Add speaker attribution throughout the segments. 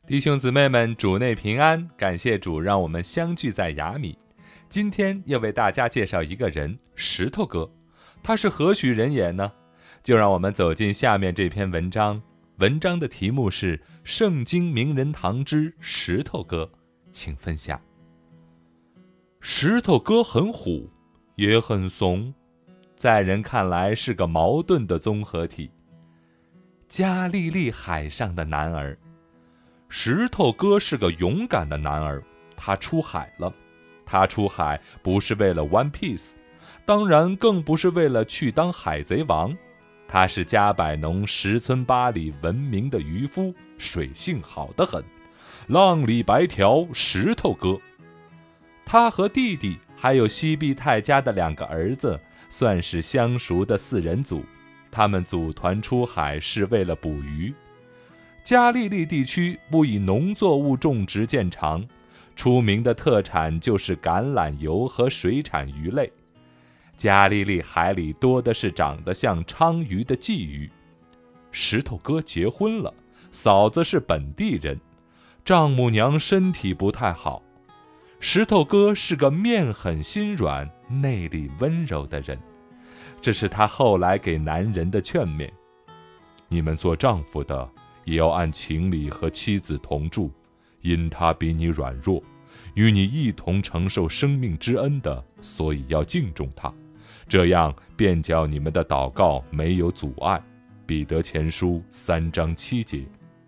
Speaker 1: 弟兄姊妹们，主内平安，感谢主让我们相聚在雅米。今天要为大家介绍一个人，石头哥。他是何许人也呢？就让我们走进下面这篇文章。文章的题目是《圣经名人堂之石头哥》，请分享。石头哥很虎，也很怂，在人看来是个矛盾的综合体。加利利海上的男儿，石头哥是个勇敢的男儿，他出海了。他出海不是为了 One Piece， 当然更不是为了去当海贼王。他是加百农10村8里闻名的渔夫，水性好得很，浪里白条石头哥。他和弟弟还有西庇太家的2个儿子算是相熟的4人组，他们组团出海是为了捕鱼。加利利地区不以农作物种植见长，出名的特产就是橄榄油和水产鱼类。加利利海里多的是长得像鲳鱼的鲫鱼。石头哥结婚了，嫂子是本地人，丈母娘身体不太好。石头哥是个面狠心软、内里温柔的人，这是他后来给男人的劝勉。你们做丈夫的也要按情理和妻子同住，因他比你软弱，与你一同承受生命之恩的，所以要敬重他，这样便叫你们的祷告没有阻碍。彼得前书3章7节。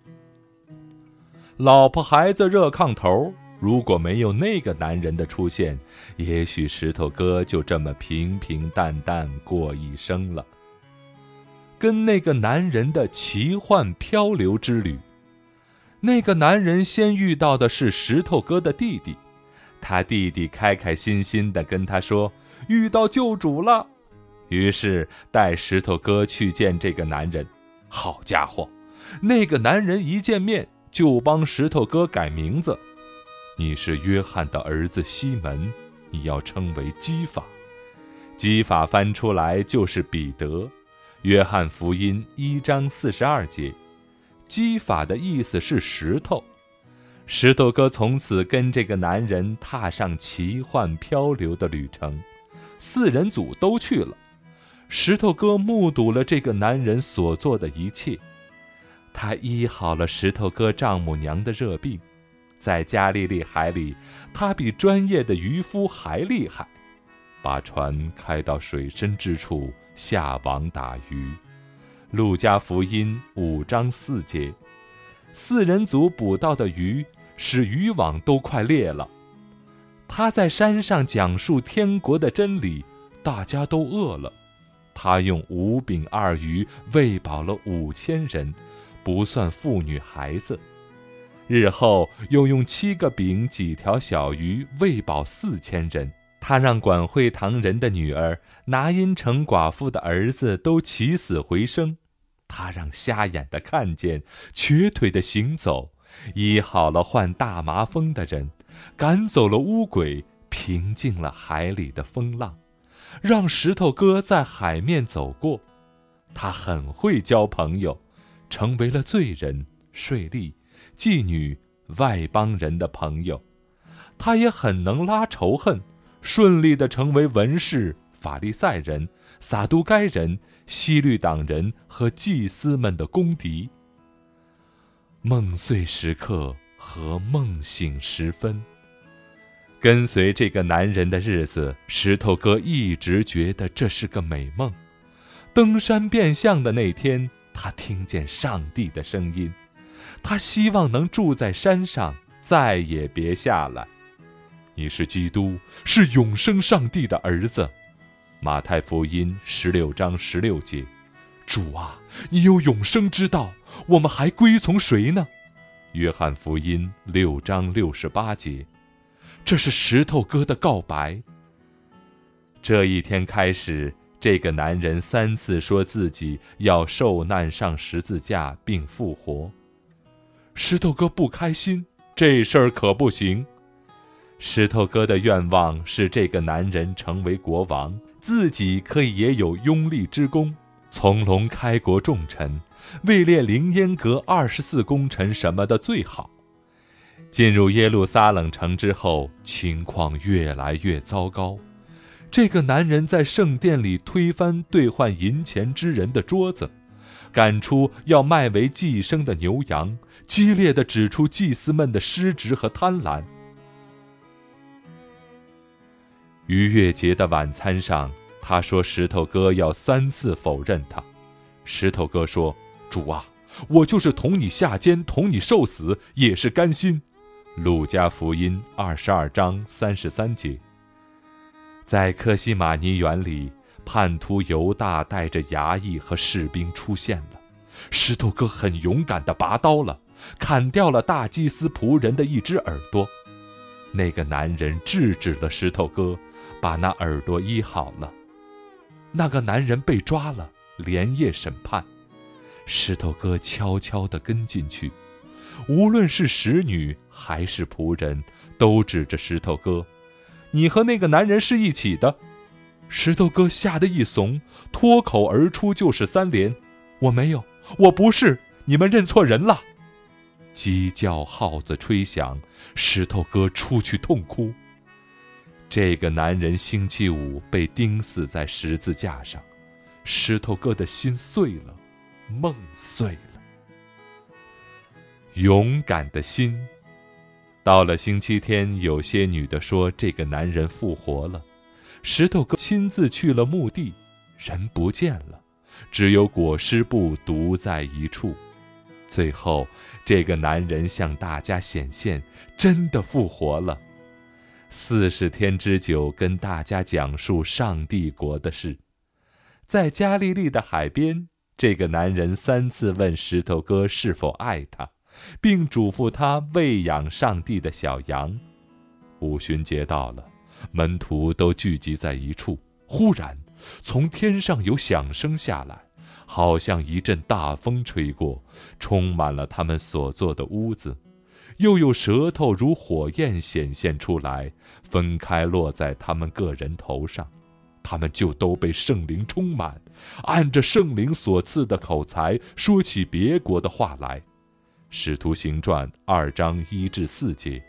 Speaker 1: 老婆孩子热炕头，如果没有那个男人的出现，也许石头哥就这么平平淡淡过一生了。跟那个男人的奇幻漂流之旅。那个男人先遇到的是石头哥的弟弟，他弟弟开开心心地跟他说遇到救主了，于是带石头哥去见这个男人。好家伙，那个男人一见面就帮石头哥改名字。你是约翰的儿子西门，你要称为基法。基法翻出来就是彼得。约翰福音1章42节，基法的意思是石头。石头哥从此跟这个男人踏上奇幻漂流的旅程，4人组都去了。石头哥目睹了这个男人所做的一切，他医好了石头哥丈母娘的热病，在加利利海里，他比专业的渔夫还厉害，把船开到水深之处，下网打鱼。路加福音5章4节，4人组捕到的鱼使渔网都快裂了。他在山上讲述天国的真理，大家都饿了，他用5饼2鱼喂饱了5000人，不算妇女孩子。日后又用7个饼几条小鱼喂饱4000人。他让管会堂人的女儿拿因城寡妇的儿子都起死回生，他让瞎眼的看见，瘸腿的行走，医好了患大麻风的人，赶走了污鬼，平静了海里的风浪，让石头哥在海面走过。他很会交朋友，成为了罪人、税吏、妓女、外邦人的朋友。他也很能拉仇恨，顺利地成为文士、法利赛人、撒都该人、西律党人和祭司们的公敌。梦碎时刻和梦醒时分，跟随这个男人的日子，石头哥一直觉得这是个美梦。登山变相的那天，他听见上帝的声音，他希望能住在山上，再也别下来。你是基督，是永生上帝的儿子。马太福音16章16节，主啊，你有永生之道，我们还归从谁呢？约翰福音6章68节，这是石头哥的告白。这一天开始，这个男人3次说自己要受难上十字架并复活。石头哥不开心，这事儿可不行。石头哥的愿望是这个男人成为国王，自己可以也有拥立之功，从容开国重臣，位列凌烟阁24功臣什么的最好。 进入耶路撒冷城之后，情况越来越糟糕。这个男人在圣殿里推翻兑换银钱之人的桌子，赶出要卖为祭牲的牛羊，激烈地指出祭司们的失职和贪婪。逾越节的晚餐上，他说石头哥要3次否认他。石头哥说：“主啊，我就是同你下监，同你受死，也是甘心。”路加福音22章33节。在科西玛尼园里，叛徒犹大带着衙役和士兵出现了。石头哥很勇敢地拔刀了，砍掉了大祭司仆人的一只耳朵。那个男人制止了石头哥，把那耳朵医好了。那个男人被抓了，连夜审判。石头哥悄悄地跟进去，无论是使女还是仆人，都指着石头哥：“你和那个男人是一起的。”石头哥吓得一怂，脱口而出就是3连：“我没有，我不是，你们认错人了。”鸡叫号子吹响，石头哥出去痛哭。这个男人星期5被钉死在十字架上，石头哥的心碎了，梦碎了。勇敢的心。到了星期天，有些女的说这个男人复活了。石头哥亲自去了墓地，人不见了，只有裹尸布独在一处。最后，这个男人向大家显现，真的复活了。40天之久，跟大家讲述上帝国的事。在加利利的海边，这个男人3次问石头哥是否爱他，并嘱咐他喂养上帝的小羊。五旬节到了，门徒都聚集在一处。忽然，从天上有响声下来，好像一阵大风吹过，充满了他们所坐的屋子。又有舌头如火焰显现出来，分开落在他们个人头上。他们就都被圣灵充满，按着圣灵所赐的口才说起别国的话来。使徒行传2章1至4节。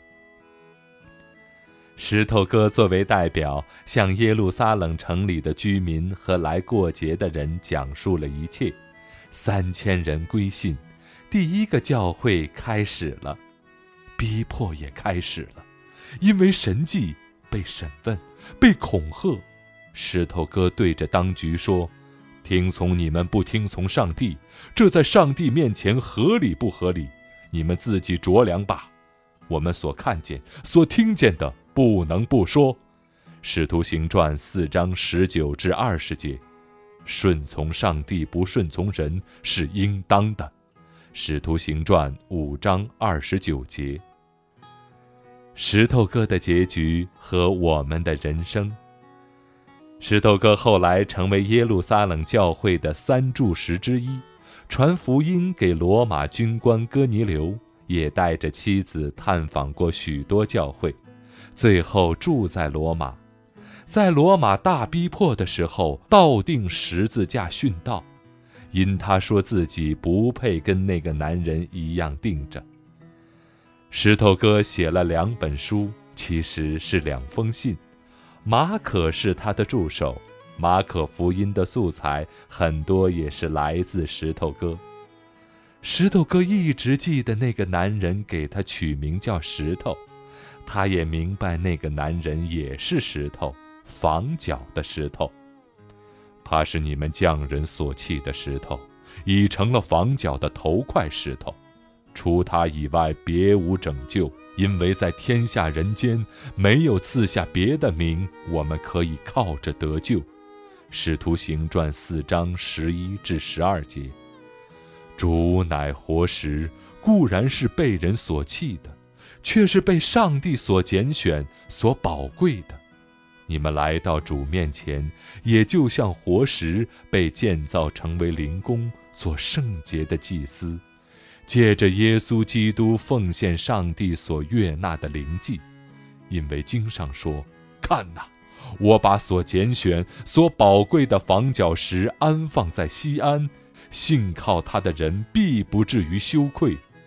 Speaker 1: 石头哥作为代表，向耶路撒冷城里的居民和来过节的人讲述了一切。3000人归信，第一个教会开始了。逼迫也开始了，因为神迹被审问，被恐吓。石头哥对着当局说：“听从你们不听从上帝，这在上帝面前合理不合理？你们自己酌量吧。我们所看见、所听见的，不能不说。”使徒行传4章19至20节。顺从上帝不顺从人是应当的。使徒行传5章29节。石头哥的结局和我们的人生。石头哥后来成为耶路撒冷教会的3柱石之一，传福音给罗马军官哥尼流，也带着妻子探访过许多教会，最后住在罗马。在罗马大逼迫的时候，倒钉十字架殉道，因他说自己不配跟那个男人一样钉着。石头哥写了2本书，其实是2封信。马可是他的助手，马可福音的素材很多也是来自石头哥。石头哥一直记得那个男人给他取名叫石头，他也明白那个男人也是石头，房角的石头。他是你们匠人所弃的石头，已成了房角的头块石头。除他以外别无拯救，因为在天下人间没有赐下别的名，我们可以靠着得救。使徒行传4章11至12节。主乃活石，固然是被人所弃的，却是被上帝所拣选、所宝贵的。你们来到主面前，也就像活石被建造成为灵宫，做圣洁的祭司，借着耶稣基督奉献上帝所悦纳的灵祭。因为经上说：“看哪，我把所拣选、所宝贵的房角石安放在西安，信靠他的人必不至于羞愧。”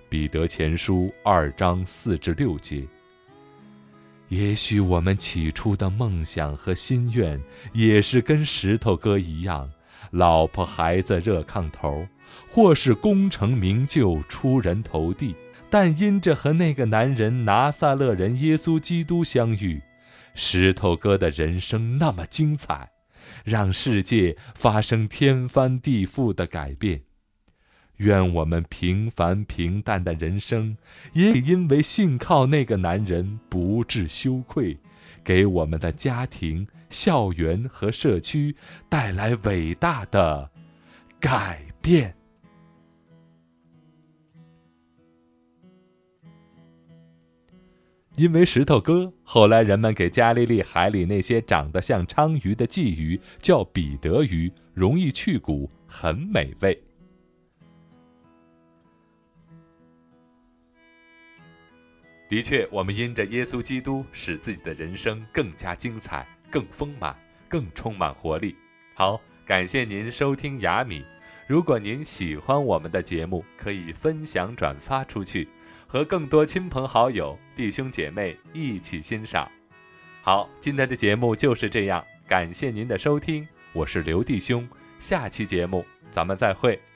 Speaker 1: 彼得前书2章4至6节。也许我们起初的梦想和心愿也是跟石头哥一样，老婆孩子热炕头，或是功成名就出人头地，但因着和那个男人拿撒勒人耶稣基督相遇，石头哥的人生那么精彩，让世界发生天翻地覆的改变。愿我们平凡平淡的人生也因为信靠那个男人不致羞愧，给我们的家庭、校园和社区带来伟大的改变。因为石头哥，后来人们给加利利海里那些长得像鲳鱼的鲫鱼叫彼得鱼，容易去骨，很美味。的确，我们因着耶稣基督，使自己的人生更加精彩、更丰满、更充满活力。好，感谢您收听雅米。如果您喜欢我们的节目，可以分享转发出去，和更多亲朋好友、弟兄姐妹一起欣赏。好，今天的节目就是这样，感谢您的收听，我是刘弟兄，下期节目咱们再会。